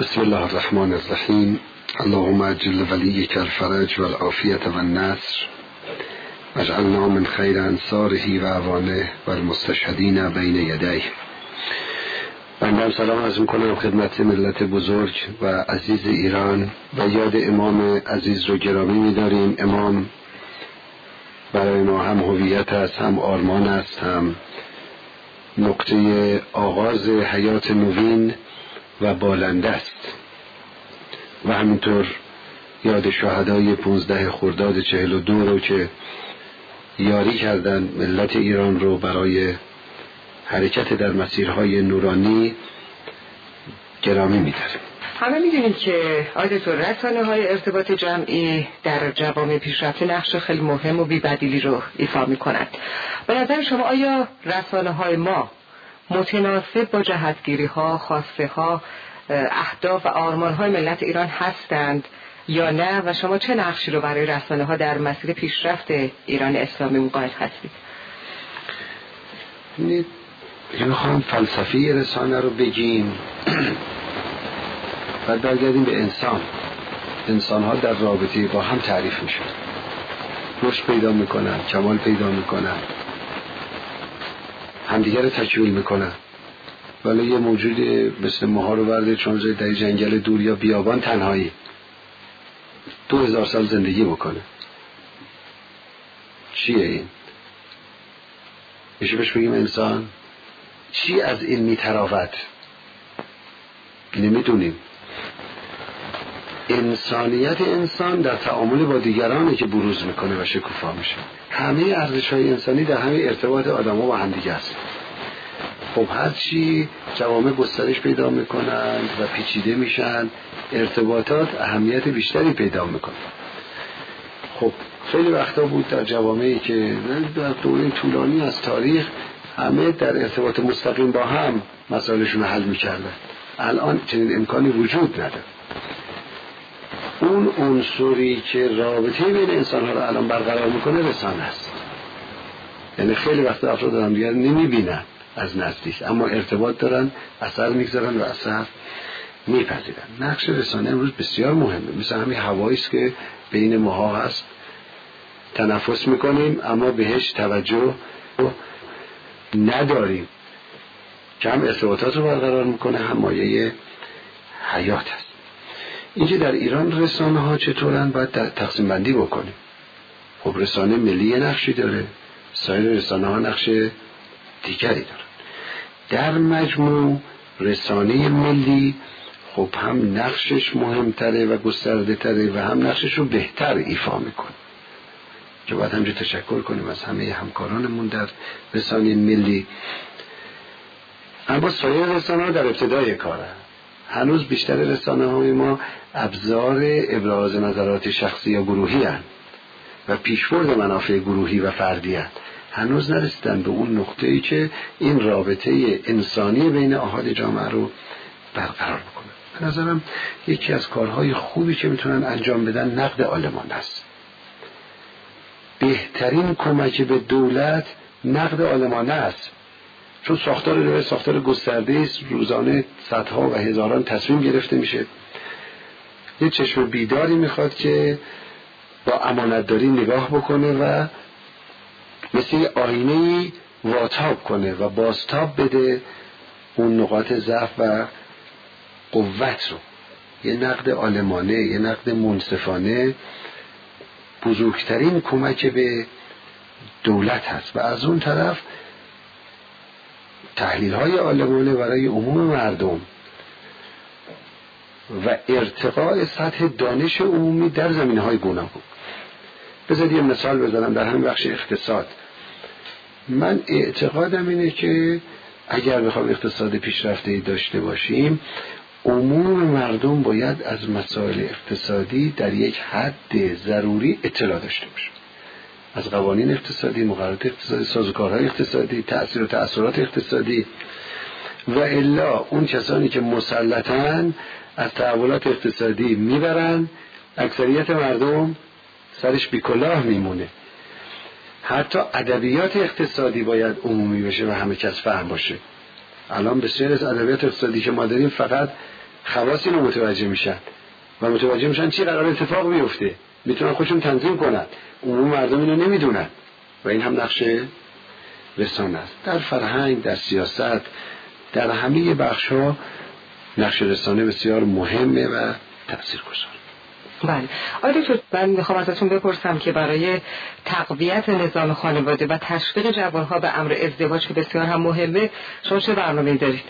بسم الله الرحمن الرحیم. اللهم اجل ولیک الفرج والعافیة والنصر واجعلنا من خیر انصاره و اعوانه والمستشهدین بین یدیه. بنده سلام عرض می‌کنم خدمت ملت بزرگ و عزیز ایران و یاد امام عزیز رو گرامی می‌داریم. امام برای ما هم هویت است، هم آرمان است، هم نقطه آغاز حیات نوین و بالنده است. و همینطور یاد شهدای 15 خرداد 42 رو که یاری کردن ملت ایران رو برای حرکت در مسیرهای نورانی گرامی می‌داریم. همه می‌دونیم که آیدتور رسانه‌های ارتباط جمعی در جوامع پیشرفته نقش خیلی مهم و بی‌بدیلی رو ایفا می‌کنند. به نظر شما آیا رسانه‌های ما متناسب با جهتگیری‌ها، خواسته‌ها، اهداف و آرمان‌های ملت ایران هستند یا نه و شما چه نقشی رو برای رسانه‌ها در مسیر پیشرفت ایران اسلامی قائل هستید؟ میخوام فلسفی رسانه رو بگیم بعد برگردیم به انسان ها در رابطه با هم تعریف میشن، رشد پیدا میکنن، کمال پیدا میکنن، همدیگر رو تکمیل میکنن. ولی یه موجود مثل ماها رو برده چون در جنگل دور یا بیابان تنهایی 2000 سال زندگی بکنه. چیه این؟ میشه بهش بگیم انسان؟ چی از این میتراود؟ نمیدونیم. انسانیت انسان در تعامل با دیگرانه که بروز میکنه و شکوفا میشه. همه ارزش‌های انسانی در همه ارتباط آدم‌ها با هم دیگه است. خب هرچی جوامع گسترش پیدا میکنند و پیچیده میشن، ارتباطات اهمیت بیشتری پیدا میکنن. خب خیلی وقتا بود در جوامعی که در دوره طولانی از تاریخ همه در ارتباط مستقیم با هم مسائلشون رو حل میکردن. الان چنین امکانی وجود نداره. اون عنصری که رابطه بین انسان‌ها رو الان برقرار میکنه رسانه است. یعنی خیلی وقتا افراد هم دیگر نمیبینن از نزدیک، اما ارتباط دارن، اثر میگذارن و اثر میپذیرن. نقش رسانه امروز بسیار مهمه. مثل همین هوایی است که بین ماها هست، تنفس میکنیم اما بهش توجه نداریم، که هم ارتباطات رو برقرار میکنه، هم مایه حیات هست. اینکه در ایران رسانه ها چطورن باید تقسیم بندی بکنیم. خب رسانه ملی نقشی داره، سایر رسانه ها نقش دیگری دارن. در مجموع رسانه ملی خب هم نقشش مهمتره و گسترده تره و هم نقشش رو بهتر ایفا میکنه، که باید همجور تشکر کنیم از همه همکارانمون در رسانه ملی. اما سایر رسانه ها در ابتدای کاره. هنوز بیشتر رسانه های ما ابزار ابراز نظرات شخصی یا گروهی هستند و پیشبرد منافع گروهی و فردی هستند. هنوز نرسیدن به اون نقطه‌ای که این رابطه انسانی بین احاد جامعه رو برقرار بکنه. به نظرم یکی از کارهای خوبی که میتونن انجام بدن نقد عالمان است. بهترین کمک به دولت نقد عالمانه است، چون ساختار گسترده است. روزانه صدها و هزاران تصمیم گرفته میشه. یه چشم بیداری میخواد که با امانتداری نگاه بکنه و مثل آینه‌ای واتاب کنه و بازتاب بده اون نقاط ضعف و قوت رو. یه نقد عالمانه، یه نقد منصفانه بزرگترین کمک به دولت هست. و از اون طرف تحلیل های عالمانه برای عموم مردم و ارتقاء سطح دانش عمومی در زمینه های گوناگون. بذارید یه مثال بزنم در همین بخش اقتصاد. من اعتقادم اینه که اگر بخوام اقتصاد پیشرفته‌ای داشته باشیم، عموم مردم باید از مسائل اقتصادی در یک حد ضروری اطلاع داشته باشه. از قوانین اقتصادی، مقررات اقتصادی، سازوکارهای اقتصادی، تأثیر و تأثیرات اقتصادی. و الا اون کسانی که مسلطن از تحولات اقتصادی میبرن، اکثریت مردم سرش بیکلاه میمونه. حتی ادبیات اقتصادی باید عمومی بشه و همه کس فهم باشه. الان بسیار از ادبیات اقتصادی که ما داریم فقط خواص اینو متوجه میشن و متوجه میشن چی قرار اتفاق بیفته، میتونن خودشون تنظیم کنن. عموم مردم اینو نمیدونن و این هم نقش رسانه است. در فرهنگ، در سیاست، در همه بخش‌ها نقش رسانه بسیار مهمه و تاثیرگذار. بله. آقای دکتر، من میخوام ازتون بپرسم که برای تقویت نظام خانواده و تشویق جوانها به امر ازدواج که بسیار هم مهمه، شما چه برنامه‌ای دارید؟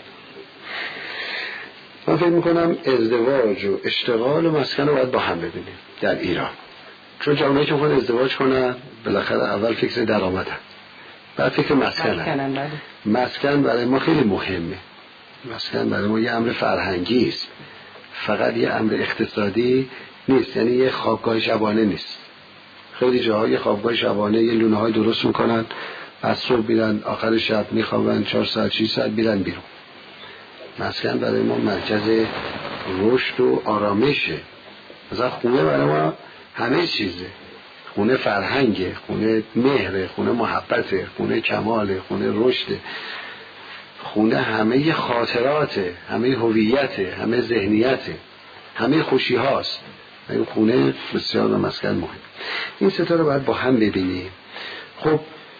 من فکر میکنم ازدواج و اشتغال و مسکن رو باید با هم ببینیم در ایران. چون جامعه که میخواد ازدواج کنن بالاخره اول فکر درآمدن، بعد فکر مسکنن. مسکن برای ما خیلی مهمه. مسکن برای ما یه امر فرهنگی است، فقط یه امر اقتصادی نیست. یعنی یه خوابگاه شبانه نیست. خیلی جاها یه خوابگاه شبانه یه لونه های درست میکنن، از صبح میرن آخر شب میخوابن 4 ساعت 6 ساعت میرن بیرون. مسکن برای ما مرکز رشد و آرامشه. مثلا خونه برای ما همه چیزه. خونه فرهنگه، خونه مهره، خونه محبته، خونه کماله، خونه رشده. خونه همه خاطراته، همه هویته، همه ذهنیته، همه خوشی هاست. این خونه بسیار و مسکن مهم. این سه تا رو باید با هم ببینیم. خب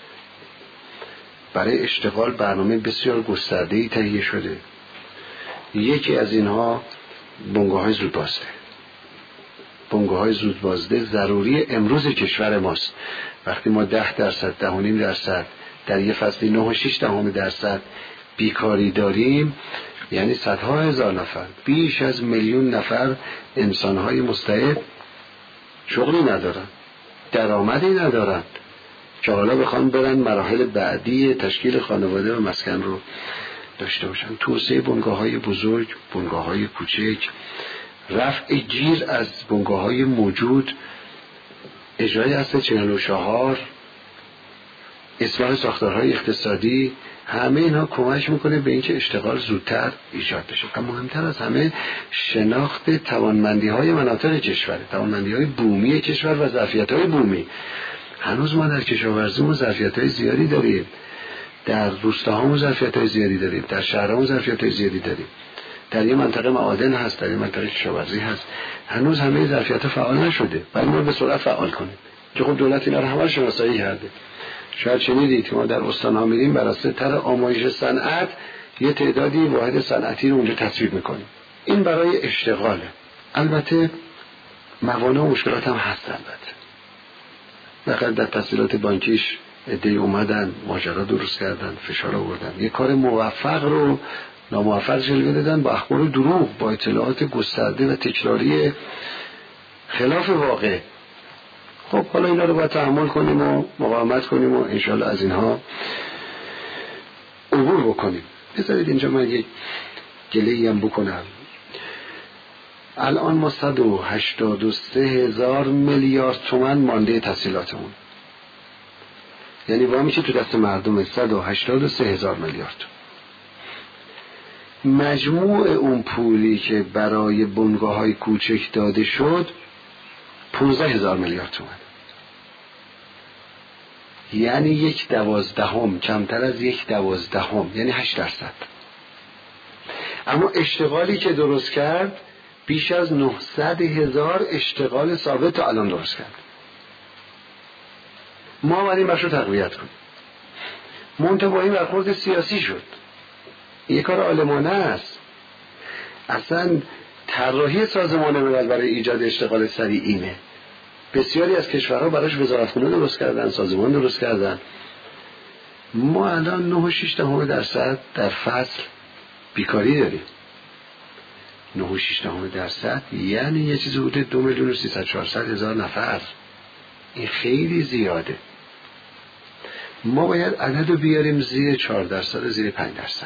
برای اشتغال برنامه بسیار گسترده‌ای تهیه شده. یکی از اینها بنگاه‌های زودبازده. بنگاه‌های زودبازده ضروری امروز کشور ماست. وقتی ما 10%، 10.5% در یه فصلی 9.6% بیکاری داریم، یعنی صدها هزار نفر، بیش از 1 میلیون نفر انسان‌های مستعد شغلی ندارن، درآمدی ندارن که حالا بخوان برن مراحل بعدی تشکیل خانواده و مسکن رو داشته باشن. توسعه بنگاه‌های بزرگ، بنگاه‌های کوچک، رفع گیر از بنگاه‌های موجود، اجرای اصل 44، اصلاح ساختارهای اقتصادی، همه اینها کمک میکنه به اینکه اشتغال زودتر ایجاد بشه. اما مهمتر از همه شناخت توانمندی‌های مناطق کشور، توانمندی‌های بومی کشور و ظرفیت‌های بومی. هنوز ما در کشاورزیمون ظرفیت‌های زیادی داریم، در روستاهامون ظرفیت‌های زیادی داریم، در شهرامون ظرفیت‌های زیادی داریم. در یه منطقه معادن هست، در یه منطقه کشاورزی هست. هنوز همه ظرفیت‌ها فعال نشده. باید ما به سرعت فعال کنیم. که خب دولت اینا رو همه شناسایی کرده. شاید شنیدید که ما در استان‌ها میریم بر اساس طرح آمایش صنعت یه تعدادی واحد صنعتی رو اونجا تصویب میکنیم. این برای اشتغاله. البته موانع و مشکلات هم هست. البته در تسهیلات بانکیش عده‌ای اومدن ماجرا درست کردن، فشار آوردن، یه کار موفق رو ناموفق جلوه دادن با اخبار و دروغ، با اطلاعات گسترده و تکراری خلاف واقع. خب حالا اینا رو باید تحمل کنیم و مقاومت کنیم و انشالله از اینها عبور بکنیم. بذارید اینجا من یک گله‌ای هم بکنم. الان ما 183,000 میلیارد تومان مانده تسهیلاتمون، یعنی وامی که تو دست مردم 183,000 میلیارد. مجموع اون پولی که برای بنگاه‌های کوچک داده شد 15,000 میلیارد تومان، یعنی 1/12، کمتر از 1/12، یعنی 8%. اما اشتغالی که درست کرد بیش از 900,000 اشتغال ثابت تا الان درست کرد. ما آمدیم بخش رو تقویت کنیم. منتها با این برخورد سیاسی شد. یک کار عالمانه است. اصلا طراحی سازمان ملل برای ایجاد اشتغال سریع اینه. بسیاری از کشورها براش وزارتخونه درست کردن، سازمان درست کردن. ما الان 9.6% در فصل بیکاری داریم. 9.6% یعنی یه چیزی حدود 2,300,000 نفر. این خیلی زیاده. ما باید عدد رو بیاریم زیر 4%، زیر 5%.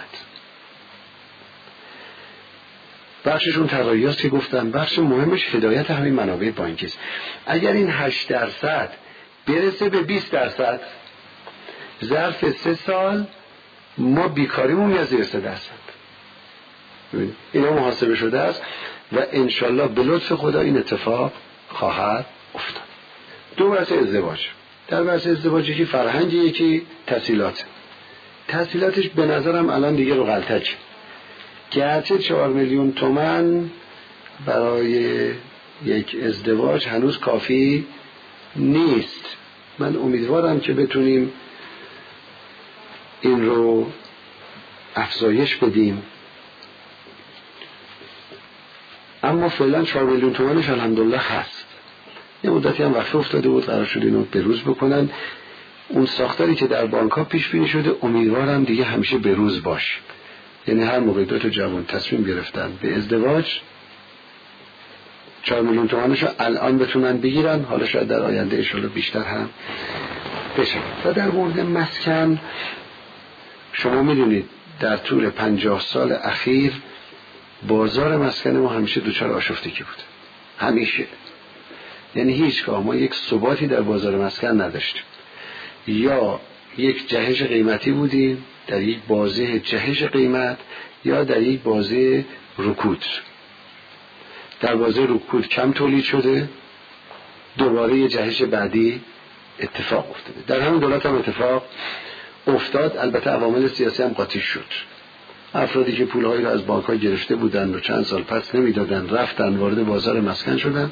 بخششون طراحیاست که گفتم، بخش مهمش هدایت همین منابع بانکی است. اگر این 8% برسه به 20%، ظرف 3 سال ما بیکاریمون میاد زیر 3%. اینا محاسبه شده است و انشالله به لطف خدا این اتفاق خواهد افتاد. دو بحث ازدواج. در بحث ازدواج یکی فرهنگی، یکی تسهیلات. تسهیلاتش به نظرم الان دیگه رو غلطک. گرچه 4 میلیون تومان برای یک ازدواج هنوز کافی نیست. من امیدوارم که بتونیم این رو افزایش بدیم، اما فعلا 4 میلیون تومانش الحمدلله هست. یه مدتی هم وقفه افتاده بود، قرار شد اینو بروز بکنن. اون ساختاری که در بانک ها پیش بینی شده امیدوارم دیگه همیشه بروز باشه، یعنی هر موقع دو تا جوان تصمیم گرفتن به ازدواج 4 میلیون تومانش رو الان بتونن بگیرن، حالا شاید در آینده انشالله بیشتر هم بشه. و در مورد مسکن شما میدونید در طول 50 سال اخیر بازار مسکن ما همیشه دوچار آشفتگی بود، همیشه. یعنی هیچگاه ما یک ثباتی در بازار مسکن نداشتیم، یا یک جهش قیمتی بودیم، در یک بازه جهش قیمت، یا در یک بازه رکود. در بازه رکود کم تولید شده، دوباره یه جهش بعدی اتفاق افتاده. در همین دولت هم اتفاق افتاد. البته عوامل سیاسی هم قاطی شد. افرادی که پولهایی رو از بانک‌ها گرفته بودن و چند سال پس نمیدادن رفتن وارد بازار مسکن شدن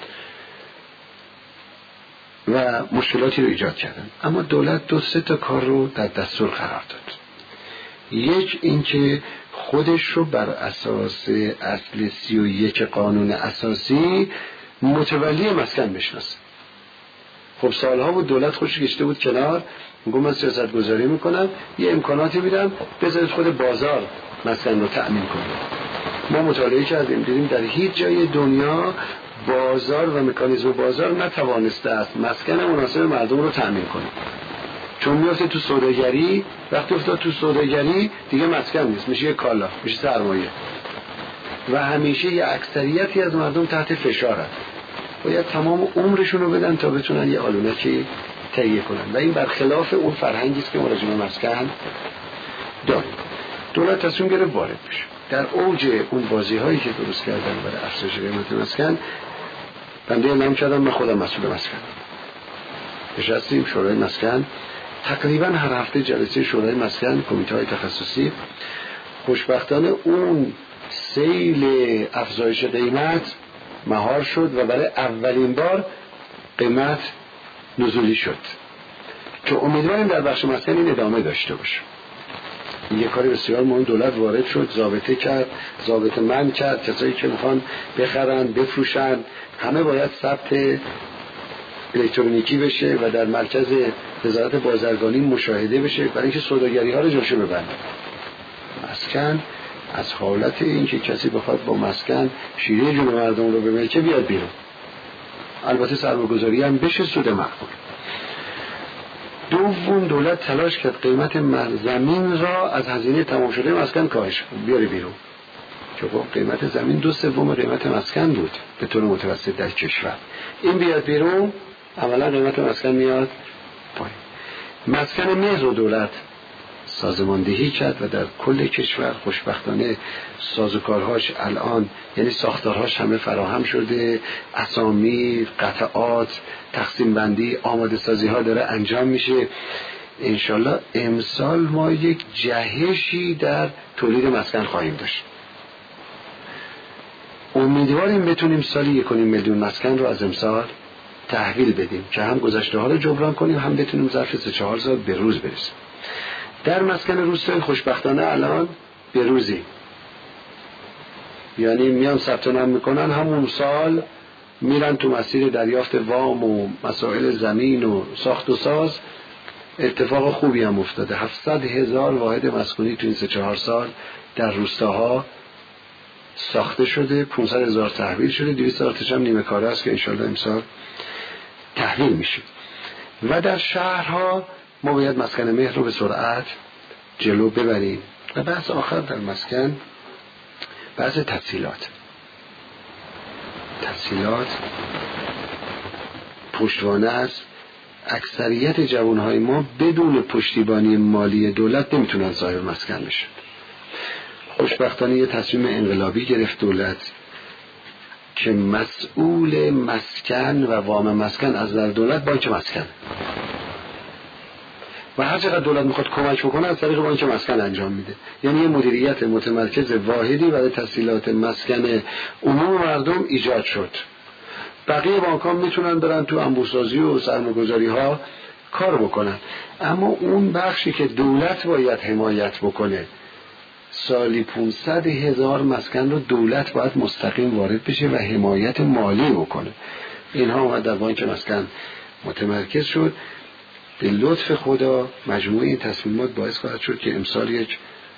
و مشکلاتی رو ایجاد کردن. اما دولت 2-3 تا کار رو در دستور قرار داد. یک، اینکه خودش رو بر اساس اصل 31 قانون اساسی متولی مسکن بشناسه. خب سالها بود دولت خودش کشیده بود کنار، میگم من سیاست گذاری میکنم، یه امکاناتی میدم، بذارید خود بازار مسکن رو تأمین کنه. ما مطالعه کردیم دیدیم در هیچ جای دنیا بازار و مکانیزم بازار نتوانسته است مسکن مناسب مردم رو تأمین کنه. چون میفته تو سوداگری، وقتی افتاد تو سوداگری دیگه مسکن نیست، میشه یه کالا، میشه سرمایه، و همیشه یه اکثریتی از مردم تحت فشار هست. باید تمام عمرشون رو بدن تا بتونن یه آلونکی تهیه کنن، و این برخلاف اون فرهنگی است که ما راجع به مسکن داریم. دولت تصمیم گرفت وارد بشه. در اوج اون بازی‌هایی که درست کردن برای افزایش قیمت مسکن، بنده اعلام کردم من خودم مسئول مسکن. نشستیم شورای مسکن، تقریبا هر هفته جلسه شورای مسکن، کمیته‌های تخصصی. خوشبختانه اون سیل افزایش قیمت مهار شد و برای اولین بار قیمت نزولی شد که امیدواریم در بخش مسکن این ادامه داشته باشه. این یه کاری بسیار مهم. دولت وارد شد، ضابطه کرد، ضابطه من کرد، کسایی که میخوان بخرن بفروشن همه باید ثبت الکترونیکی بشه و در مرکز وزارت بازرگانی مشاهده بشه برای اینکه سوداگری ها رو جلوشو ببندن. مسکن از حالت این که کسی بخواد با مسکن شیره جون مردم رو بملکه بیاد بیرون. البته سرمایه‌گذاری هم بشه سود معقول. دوم، دولت تلاش کرد قیمت زمین را از هزینه تمام شده مسکن کاهش کنه، بیاره بیرون. چون قیمت زمین 2/3 قیمت مسکن بود به طور متوسط در کشور. این بیاد بیرون، اولا قیمت مسکن میاد پایین. مسکن مهر و دولت سازماندهی کرد و در کل کشور خوشبختانه سازوکارهاش الان، یعنی ساختارهاش همه فراهم شده، اسامی، قطعات، تقسیم بندی، آماده سازی ها داره انجام میشه. انشالله امسال ما یک جهشی در تولید مسکن خواهیم داشت. امیدواریم بتونیم سالی 1.5 میلیون مسکن رو از امسال تحویل بدیم که هم گذشته ها رو جبران کنیم، هم بتونیم ظرف 3-4 سال به روز برسیم. در مسکن روستایی خوشبختانه الان به روزی، یعنی میان ثبت نام میکنن همون سال میرن تو مسیر دریافت وام و مسائل زمین و ساخت و ساز. اتفاق خوبی هم افتاده. 700,000 واحد مسکونی تو این 3-4 سال در روستاها ساخته شده، 500,000 تحویل شده، 200,000 هم نیمه کاره است که انشالله امسال تحویل میشه. و در شهرها ما باید مسکن مهر رو به سرعت جلو ببریم. و بحث آخر در مسکن بحث تسهیلات پشتوانه است. اکثریت جوانهای ما بدون پشتیبانی مالی دولت نمیتونن صاحب مسکن بشن. خوشبختانه یه تصمیم انقلابی گرفت دولت که مسئول مسکن و وام مسکن از در دولت بانک مسکن. و هر چقدر دولت میخواد کمک بکنه از طریق بانک مسکن انجام میده. یعنی یه مدیریت متمرکز واحدی برای تسهیلات مسکن عموم مردم ایجاد شد. بقیه بانک‌ها میتونن برن تو انبوه‌سازی و سرمایه‌گذاری‌ها کار بکنن، اما اون بخشی که دولت باید حمایت بکنه، سالی 500,000 مسکن رو دولت باید مستقیم وارد بشه و حمایت مالی بکنه. اینها اومد در بانک مسکن متمرکز شد. به لطف خدا مجموعه این تصمیمات باعث خواهد شد که امسال یک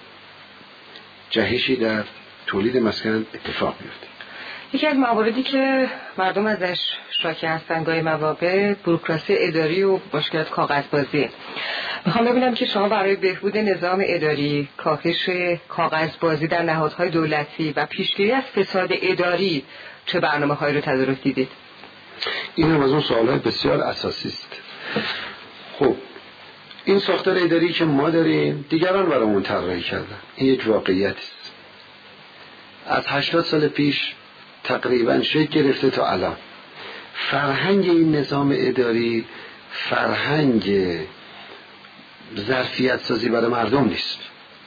جهشی در تولید مسکن اتفاق بیفته. یکی از مواردی که مردم ازش شاکی هستن گاهی مواقع بوروکراسی اداری و مشکلات کاغذبازی. میخوام ببینم که شما برای بهبود نظام اداری، کاهش کاغذبازی در نهادهای دولتی و پیشگیری از فساد اداری چه برنامه‌هایی رو تدارک دیدید؟ این هم از اون سوال‌های بسیار اساسی است. خب این ساختار اداری که ما داریم دیگران برامون طراحی کردن. این یک واقعیت است. از 80 سال پیش تقریبا شکل گرفته تا الان فرهنگ این نظام اداری فرهنگ ظرفیت سازی برای مردم نیست.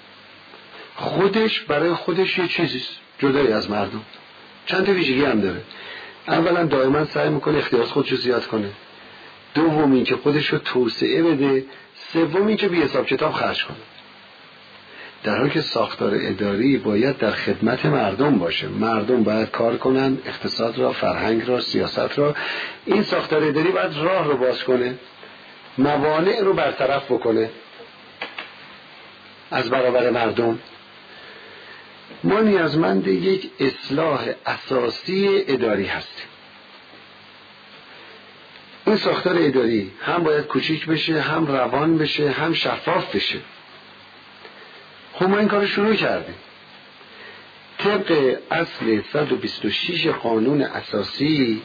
خودش برای خودش یه چیزیست جدای از مردم. چند تا ویژگی هم داره. اولا دائما سعی میکنه اختیارات خودشو زیاد کنه، دوم این که خودشو توسعه بده، سوم این که بی حساب کتاب خرج کنه. در حالی که ساختار اداری باید در خدمت مردم باشه. مردم باید کار کنن، اقتصاد را، فرهنگ را، سیاست را. این ساختار اداری باید راه رو باز کنه، موانع رو برطرف بکنه از برابر مردم. ما نیازمند یک اصلاح اساسی اداری هستیم. این ساختار اداری هم باید کوچیک بشه، هم روان بشه، هم شفاف بشه. خب ما این کار شروع کردیم. طبق اصل 126 قانون اساسی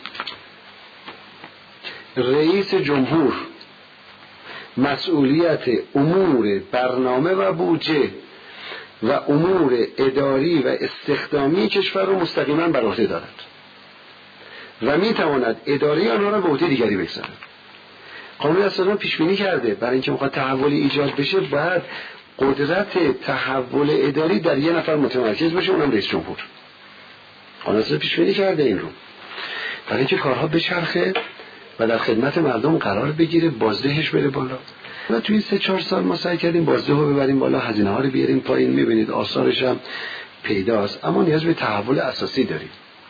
رئیس جمهور مسئولیت امور برنامه و بودجه و امور اداری و استخدامی کشور رو مستقیما بر عهده دارد و میتواند اداره آنها را به عهده دیگری بگذارد. قانون اساسا پیش بینی کرده برای اینکه میخواد تحولی ایجاد بشه باید قدرت تحول اداری در یه نفر متمرکز بشه، اونم رئیس جمهور. قانون اساسا پیش بینی کرده این رو برای اینکه کارها بچرخه و در خدمت مردم قرار بگیره، بازدهش بره بالا. و توی 3-4 سال ما سعی کردیم بازده رو ببریم بالا، هزینه ها رو بیاریم پایین. میبینید آثارش هم پیداست. اما نیاز به تحول اساسی داریم.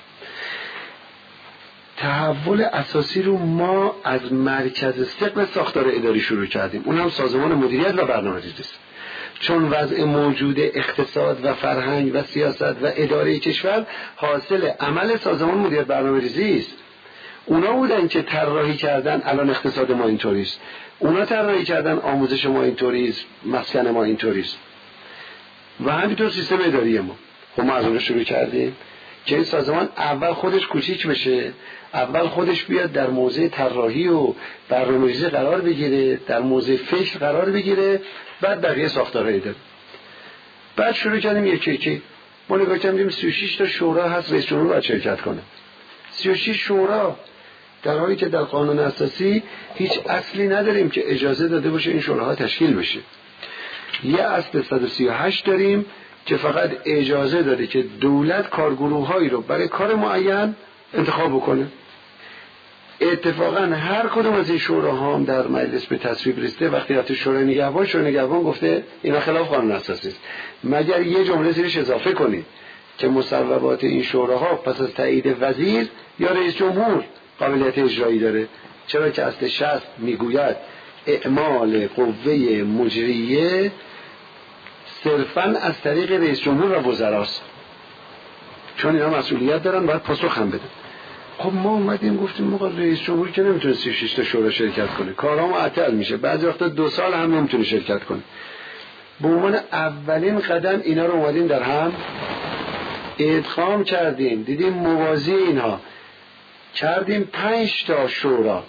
تحول اساسی رو ما از مرکز ثقل ساختار اداری شروع کردیم. اون هم سازمان مدیریت و برنامه‌ریزی است. چون وضع موجود اقتصاد و فرهنگ و سیاست و اداره کشور حاصل عمل سازمان مدیریت برنامه‌ریزی است. اونا بودن که طراحی کردن الان اقتصاد ما اینطوریست، اونا طراحی کردن آموزش ما اینطوریست، مسکن ما اینطوریست و همینطور سیستم اداری ما. خب ما از اون شروع کردیم که این سازمان اول خودش کوچیک بشه، اول خودش بیاد در موضع طراحی و برنامه‌ریزی قرار بگیره، در موضع فکر قرار بگیره، بعد بقیه ساختارهای اداری. بعد شروع کردیم یکی ما نگاه کردیم 36 تا شورا هست، رئیس جمهور باید شرکت کنه. 36 شورا، در حالی که در قانون اساسی هیچ اصلی نداریم که اجازه داده باشه این شوراها تشکیل بشه. یه اصل 138 داریم که فقط اجازه داده که دولت کارگروه‌هایی رو برای کار معین انتخاب بکنه. اتفاقا هر کدوم از این شوراها هم در مجلس به تصویب رسیده. وقتی رفت شورای نگهبان گفته اینا خلاف قانون اساسی است، مگر یه جمله زیرش اضافه کنید که مصوبات این شوراها پس از تایید وزیر یا رئیس جمهور قابلیت اجرایی داره. چرا که اصل 60 میگوید اعمال قوه مجریه صرفاً از طریق رئیس جمهور و وزراست، چون اینا مسئولیت دارن باید پاسخ هم بدن. خب ما اومدیم گفتیم موقع رئیس جمهور که نمیتونه 36 تا شورا شرکت کنه، کارها معطل میشه، بعضی وقتا 2 سال هم نمیتونه شرکت کنه. به عنوان اولین قدم اینا رو اومدیم در هم ادغام کردیم، دیدیم موازی اینها کردیم 5 تا شورا.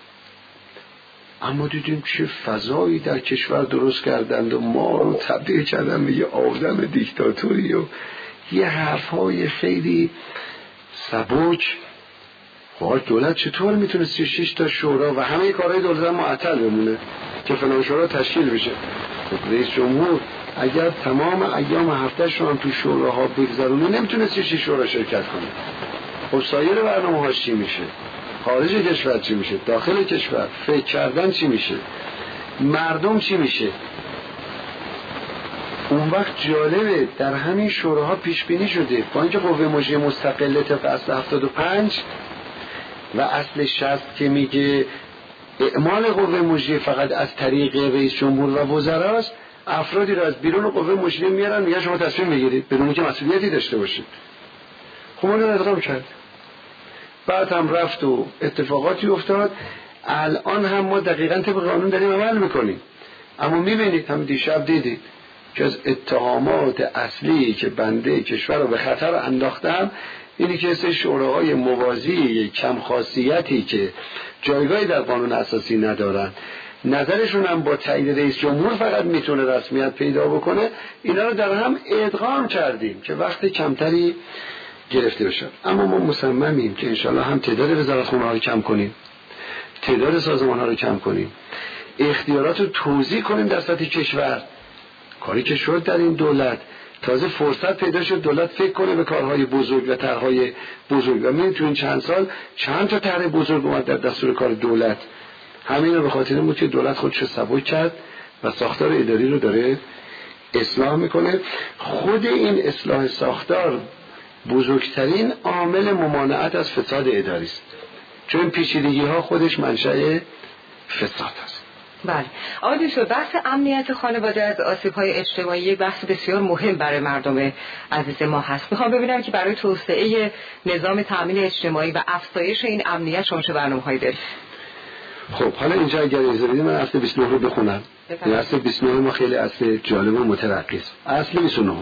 اما دیدیم چه فضایی در کشور درست کردند و ما رو تبدیل کردن به یه آدم دیکتاتوری و یه حرفهای خیلی سبک. خب دولت چطور میتونه 36 تا شورا و همه کارهای دولت هم معطل بمونه که فلان شورا تشکیل بشه؟ خب رئیس جمهور اگر تمام ایام هفتهش رو هم تو شوراها بگذرونه نمیتونه 36 شورا شرکت کنه. خب سایر برنامه‌هاش چی میشه؟ خارج کشور چی میشه؟ داخل کشور فکر کردن چی میشه؟ مردم چی میشه؟ اون وقت جالبه در همین شوراها پیش بینی شده با اینکه قوه مجریه مستقله طبق اصل 75 و اصل 60 که میگه اعمال قوه مجریه فقط از طریق رئیس جمهور و وزراست، افرادی رو از بیرون قوه مجریه میارن میگن شما تصمیم بگیرید بدون اینکه مسئولیتی داشته باشید. خب ما رو ادغام کرد، بعد هم رفت و اتفاقاتی افتاد. الان هم ما دقیقاً طبق قانون داریم عمل میکنیم، اما میبینید هم دیشب دیدید که از اتهامات اصلی که بنده کشور رو به خطر انداختم اینی که سه شوراهای موازی کم خاصیتی که جایگاهی در قانون اساسی ندارن، نظرشون هم با تایید رئیس جمهور فقط میتونه رسمیت پیدا بکنه، اینا رو در هم ادغام کردیم که وقت کمتری گرفته بشه. اما ما مصممیم که انشالله هم تعداد وزارتخونه ها رو کم کنیم، تعداد سازمان ها رو کم کنیم، اختیارات رو توزیع کنیم در سطح کشور. کاری که شد در این دولت، تازه فرصت پیدا شد دولت فکر کنه به کارهای بزرگ و طرحهای بزرگ و می‌بینید تو این چند سال چند تا طرح بزرگ اومد در دستور کار دولت. همین رو به خاطر این بود که دولت خودش رو سبک کرد و ساختار اداری رو داره اصلاح میکنه. خود این اصلاح ساختار بزرگترین عامل ممانعت از فساد اداری است، چون پیچیدگی ها خودش منشأ فساد است. بله آقای دکتر، بحث امنیت خانواده از آسیب‌های اجتماعی یک بحث بسیار مهم برای مردم عزیز ما هست. میخوام ببینم که برای توسعه نظام تامین اجتماعی و افزایش این امنیت شما چه برنامه‌هایی دارید؟ خب حالا اینجا اگر اجازه بدید من اصل 29 رو بخونم. این اصل 29 ما خیلی اصل جالب و مترقی است. اصل 29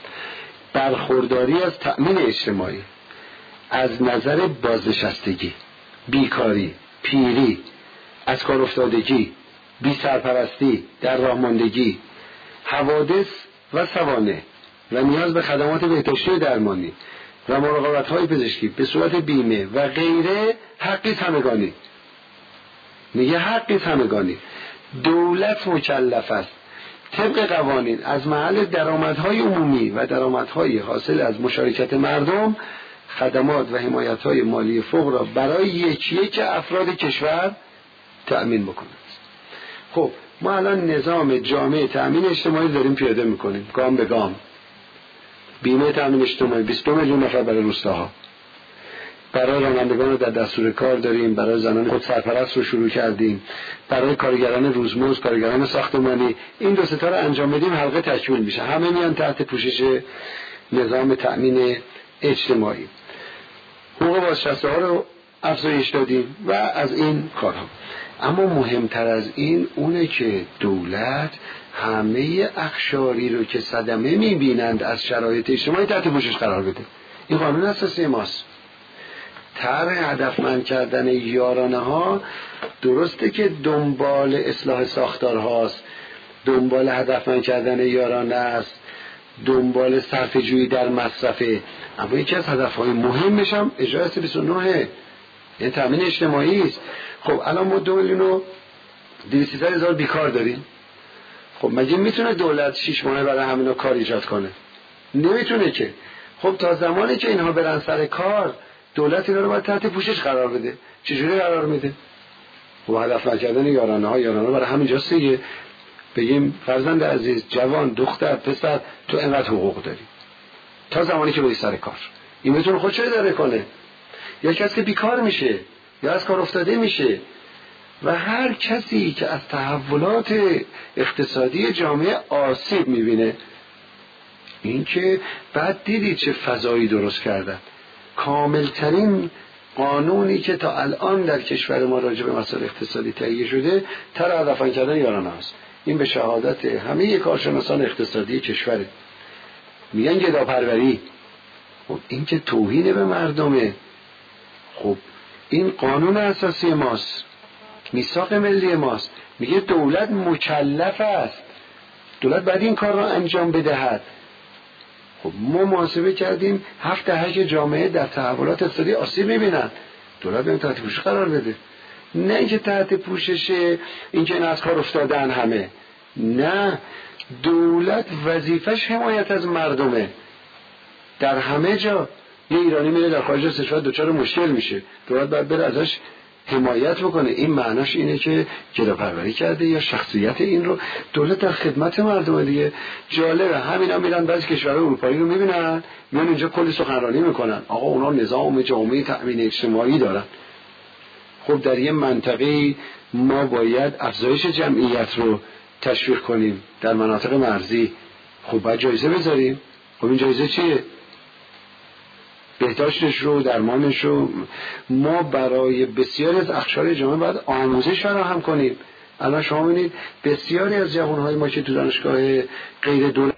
برخورداری از تامین اجتماعی از نظر بازنشستگی، بیکاری، پیری، از کار افتادگی، بی سرپرستی، در راه ماندگی، حوادث و سوانح و نیاز به خدمات بهداشتی درمانی و مراقبت‌های پزشکی به صورت بیمه و غیره حقی همگانی. میگه حقی همگانی. دولت مکلف است طبق قوانین از محل درآمدهای عمومی و درآمدهای حاصل از مشارکت مردم خدمات و حمایت‌های مالی فوق را برای یک افراد کشور تأمین بکنه. خب ما الان نظام جامع تأمین اجتماعی داریم پیاده میکنیم گام به گام. بیمه تأمین اجتماعی 22 میلیون نفر برای روستاها، برای رانندگان رو در دستور کار داریم، برای زنان خود سرپرست رو شروع کردیم، برای کارگران روزمزد، کارگران ساختمانی. این دو ستا رو انجام بدیم حلقه تکمیل میشه، همه میان تحت پوشش نظام تأمین اجتماعی. حقوق بازنشسته ها رو افزایش دادیم و از این کارها. اما مهمتر از این اونه که دولت همه اقشاری رو که صدمه میبینند از شرایط اجتماعی تحت پوشش قرار بده. این قانون اساسی ماست. طرح هدفمند کردن یارانه ها درسته که دنبال اصلاح ساختار هاست، دنبال هدفمند کردن یارانه است، دنبال صرفه جویی در مصرفه، اما یکی از هدفهای مهمش هم اجرای 29 یعنی تامین اجتماعی است. خب الان ما 2,200,000 بیکار داریم. خب مگه میتونه دولت 6 ماه برای همینا کار ایجاد کنه؟ نمیتونه که. خب تا زمانی که اینها برن سر کار دولت اینا رو باید تحت پوشش قرار بده. چجوری قرار میده؟ خب هدف نکردن یارانه برای همینجاست دیگه. بگیم فرزند عزیز، جوان، دختر، پسر، تو اینقدر حقوق داری تا زمانی که بری سر کار. این میتونه خودش رو اداره کنه. یا کسی که بیکار میشه یا از کار افتاده میشه و هر کسی که از تحولات اقتصادی جامعه آسیب میبینه. این که بعد دیدید چه فضایی درست کردن. کاملترین قانونی که تا الان در کشور ما راجع به مسائل اقتصادی تهیه شده طرح هدفمند کردن یارانه است. این به شهادت همه کارشناسان اقتصادی کشوره. میگن گداپروری. خب این که توهین به مردمه. خب این قانون اساسی ماست، میثاق ملی ماست، میگه دولت مکلف است، دولت باید این کار را انجام بدهد. خب ما محاسبه کردیم 7 دهه که جامعه در تحولات اقتصادی آسیب میبینن. دولت باید تحت پوشش قرار بده، نه اینکه تحت پوشش اینکه این از کار افتادن همه. نه، دولت وظیفش حمایت از مردمه. در همه جا یه ایرانی میره در خارج از کشور دچار مشکل میشه، دولت باید بره ازش حمایت بکنه. این معناش اینه که گداپروری کرده یا شخصیت این رو دولت در خدمت مردم دیگه. جالبه همینا میرن بعضی کشورهای اروپایی رو میبینن، میان اینجا کلی سخنرانی میکنن، آقا اونا نظام جامعه تأمین اجتماعی دارن. خب در یه منطقه ما باید افزایش جمعیت رو تشویق کنیم در مناطق مرزی، خب باید جایزه بذاریم. خب این جایزه چیه؟ بهداشتش رو، درمانش رو. ما برای بسیاری از اقشار جامعه باید آموزش فراهم کنیم. الان شما ببینید بسیاری از جوانهای ما که تو دانشگاه غیر دولتی